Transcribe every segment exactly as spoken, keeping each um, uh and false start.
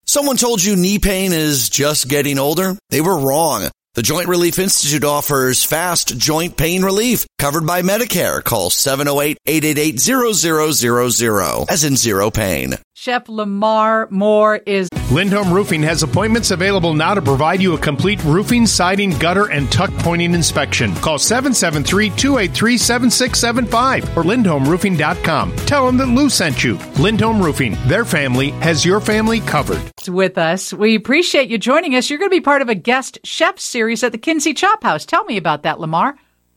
Someone told you knee pain is just getting older? They were wrong. The Joint Relief Institute offers fast joint pain relief covered by Medicare. Call seven oh eight, eight eight eight, zero zero zero zero, as in zero pain. Chef Lamar Moore is... Lindholm Roofing has appointments available now to provide you a complete roofing, siding, gutter, and tuck pointing inspection. Call seven seven three, two eight three, seven six seven five or lindholm roofing dot com. Tell them that Lou sent you. Lindholm Roofing, their family has your family covered. With us. We appreciate you joining us. You're going to be part of a guest chef series at the Kinsey Chop House. Tell me about that, Lamar.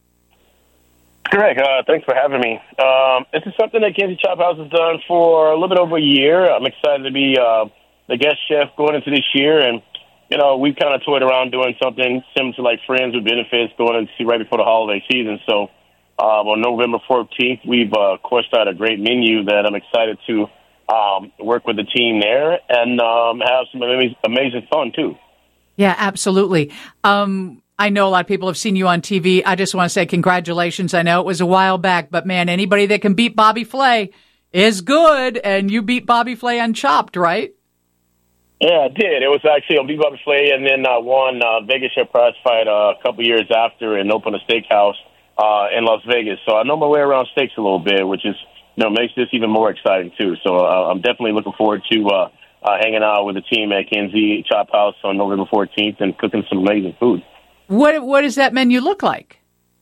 Greg, uh, thanks for having me. Um, this is something that Kinsey Chop House has done for a little bit over a year. I'm excited to be uh, the guest chef going into this year, and you know we've kind of toyed around doing something similar to like Friends with Benefits going into right before the holiday season. So uh, on November fourteenth, we've uh, of course started a great menu that I'm excited to um, work with the team there and um, have some amazing, amazing fun too. Yeah, absolutely. Um, I know a lot of people have seen you on T V. I just want to say congratulations. I know it was a while back, but man, anybody that can beat Bobby Flay is good, and you beat Bobby Flay on Chopped, right? Yeah, I did. It was actually on Beat Bobby Flay, and then I won uh, Vegas Chef Prize Fight uh, a couple years after and opened a steakhouse uh, in Las Vegas. So I know my way around steaks a little bit, which is you know makes this even more exciting too. So uh, I'm definitely looking forward to uh, uh, hanging out with the team at Kinsey Chop House on November fourteenth and cooking some amazing food. What What does that menu look like?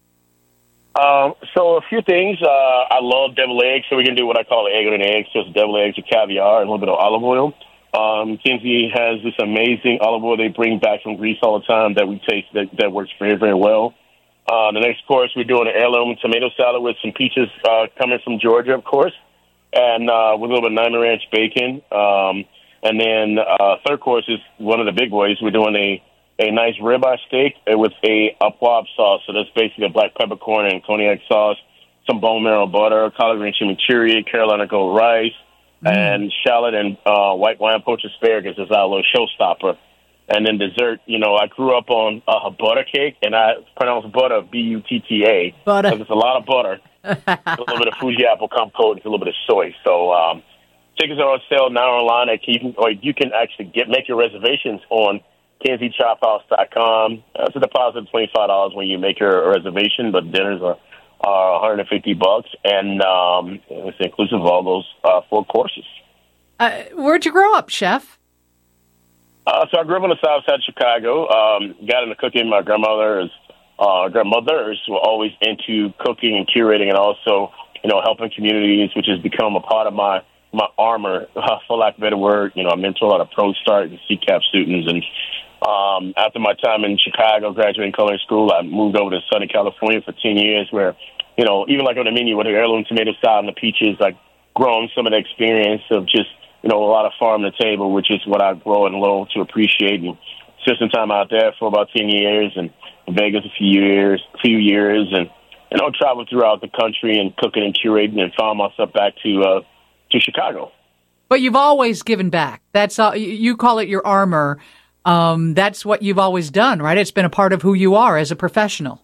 Um, so a few things. Uh, I love deviled eggs, so we can do what I call an egg on an egg. So it's deviled eggs with caviar and a little bit of olive oil. Um, Kinsey has this amazing olive oil they bring back from Greece all the time that we taste that, that works very, very well. Uh, the next course, we're doing an heirloom tomato salad with some peaches uh, coming from Georgia, of course, and uh, with a little bit of Nyman Ranch bacon. Um, and then uh, third course is one of the big boys. We're doing a, a nice ribeye steak with a upwab sauce. So that's basically a black peppercorn and cognac sauce, some bone marrow butter, collard green chimichurri, Carolina gold rice, Mm. and shallot and uh, white wine poached asparagus is our little showstopper. And then dessert, you know, I grew up on uh, butter cake, and I pronounce butter B U T T A. Butter. Because it's a lot of butter, a little bit of Fuji apple compote, and a little bit of soy. So um, tickets are on sale now online. At, you can, or you can actually get make your reservations on kinsey chop house dot com. Uh, it's a deposit of twenty-five dollars when you make your reservation, but dinners are Uh, one hundred fifty bucks, and um, it's inclusive of all those uh, four courses. Uh, where'd you grow up, Chef? Uh, so I grew up on the south side of Chicago. Um, got into cooking. My grandmother is, uh, grandmothers were always into cooking and curating, and also, you know, helping communities, which has become a part of my my armor, uh, for lack of a better word. You know, I mentor a lot of Pro Start and C CAP students, and um, after my time in Chicago, graduating culinary school, I moved over to Southern California for ten years, where, you know, even like on the menu with the heirloom tomato salad and the peaches, I've grown some of the experience of just, you know, a lot of farm to table, which is what I grow and learn to appreciate. And spent some time out there for about ten years, and in Vegas a few years, few years, and, you know, traveled throughout the country and cooking and curating, and found myself back to uh, to Chicago. But you've always given back. That's all, you call it your armor. Um, that's what you've always done, right? It's been a part of who you are as a professional.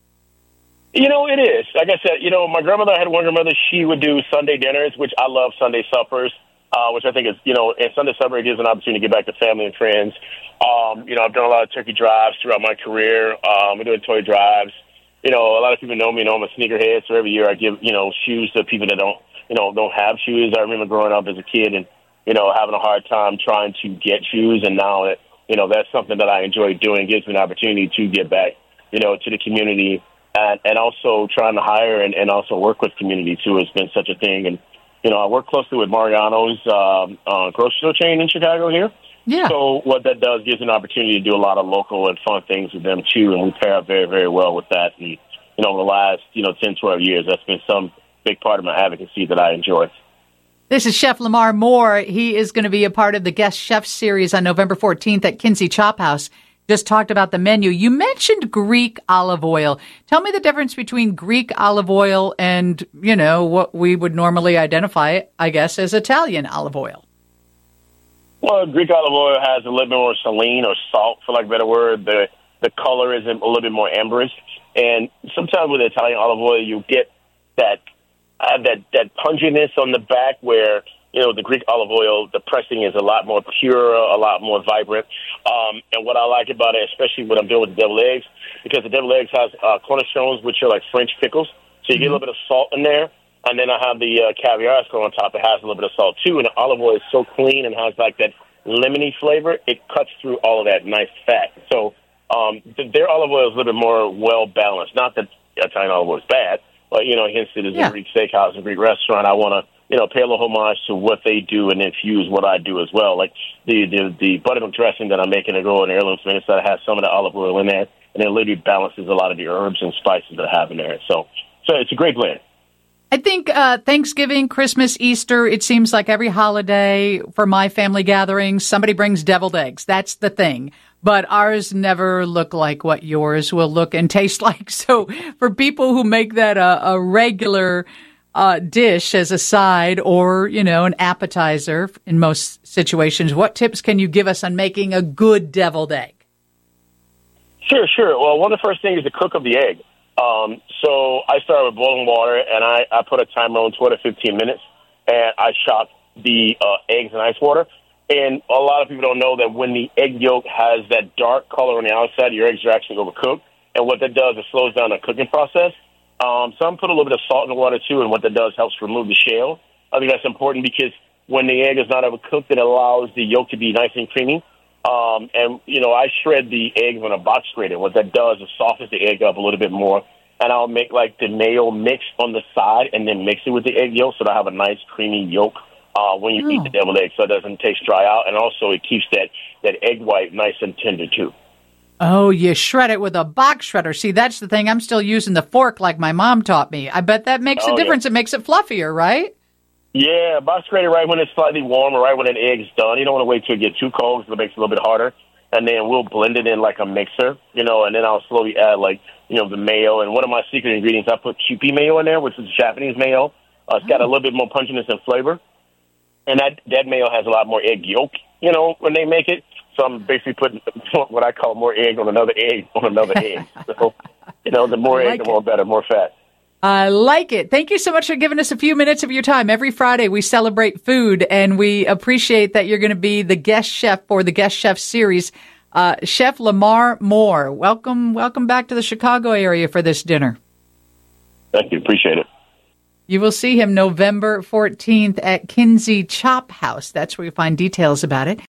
You know, it is. Like I said, you know, my grandmother, I had one grandmother, she would do Sunday dinners, which I love Sunday suppers, uh, which I think is, you know, and Sunday supper gives an opportunity to get back to family and friends. Um, you know, I've done a lot of turkey drives throughout my career. Um, we're doing toy drives. You know, a lot of people know me, know I'm a sneakerhead, so every year I give, you know, shoes to people that don't, you know, don't have shoes. I remember growing up as a kid and, you know, having a hard time trying to get shoes, and now that, you know, that's something that I enjoy doing. It gives me an opportunity to get back, you know, to the community, and, and also trying to hire and, and also work with community, too, has been such a thing. And, you know, I work closely with Mariano's um, uh, grocery store chain in Chicago here. Yeah. So what that does gives an opportunity to do a lot of local and fun things with them, too, and we pair up very, very well with that. And, you know, over the last, you know, ten, twelve years, that's been some big part of my advocacy that I enjoy. This is Chef Lamar Moore. He is going to be a part of the Guest Chef series on November fourteenth at Kinsey Chop House. Just talked about the menu. You mentioned Greek olive oil. Tell me the difference between Greek olive oil and, you know, what we would normally identify, I guess, as Italian olive oil. Well, Greek olive oil has a little bit more saline or salt, for lack of a better word. The the color is a little bit more amberous. And sometimes with Italian olive oil, you get that Uh, that, that punginess on the back where, you know, the Greek olive oil, the pressing is a lot more pure, a lot more vibrant. Um, and what I like about it, especially when I'm doing with the deviled eggs, because the deviled eggs has uh, cornichons, which are like French pickles. So you get a little bit of salt in there. And then I have the uh, caviar that's on top. It has a little bit of salt, too. And the olive oil is so clean and has, like, that lemony flavor. It cuts through all of that nice fat. So um, th- their olive oil is a little bit more well-balanced. Not that Italian olive oil is bad, but, you know, hence it is yeah. a Greek steakhouse and Greek restaurant. I want to, you know, pay a little homage to what they do and infuse what I do as well. Like the the, the buttermilk dressing that I'm making to go in heirlooms Minnesota has some of the olive oil in there, and it literally balances a lot of the herbs and spices that I have in there. So, so it's a great blend. I think uh, Thanksgiving, Christmas, Easter, it seems like every holiday for my family gatherings, somebody brings deviled eggs. That's the thing. But ours never look like what yours will look and taste like. So for people who make that a, a regular uh, dish as a side or, you know, an appetizer in most situations, what tips can you give us on making a good deviled egg? Sure, sure. Well, one of the first things is to cook up the egg. Um, so I started with boiling water, and I, I put a timer on twelve to fifteen minutes, and I shot the uh, eggs in ice water. And a lot of people don't know that when the egg yolk has that dark color on the outside, your eggs are actually overcooked. And what that does, it slows down the cooking process. Um, some put a little bit of salt in the water, too, and what that does helps remove the shale. I think that's important because when the egg is not overcooked, it allows the yolk to be nice and creamy. Um, and, you know, I shred the eggs on a box grater. What that does is softens the egg up a little bit more. And I'll make, like, the mayo mix on the side and then mix it with the egg yolk so that I have a nice, creamy yolk uh, when you oh. eat the deviled egg so it doesn't taste dry out. And also it keeps that, that egg white nice and tender, too. Oh, you shred it with a box shredder. See, that's the thing. I'm still using the fork like my mom taught me. I bet that makes oh, a difference. Yeah. It makes it fluffier, right? Yeah, box grater right when it's slightly warm or right when an egg's done. You don't want to wait till it gets too cold because it makes it a little bit harder. And then we'll blend it in like a mixer, you know, and then I'll slowly add, like, you know, the mayo. And one of my secret ingredients, I put Kewpie mayo in there, which is Japanese mayo. Uh, it's got a little bit more punchiness and flavor. And that, that mayo has a lot more egg yolk, you know, when they make it. So I'm basically putting what I call more egg on another egg on another egg. So, you know, the more like egg, the more better, more fat. I like it. Thank you so much for giving us a few minutes of your time. Every Friday we celebrate food, and we appreciate that you're going to be the guest chef for the Guest Chef series. Uh, Chef Lamar Moore, welcome welcome back to the Chicago area for this dinner. Thank you. Appreciate it. You will see him November fourteenth at Kinsey Chop House. That's where you find details about it.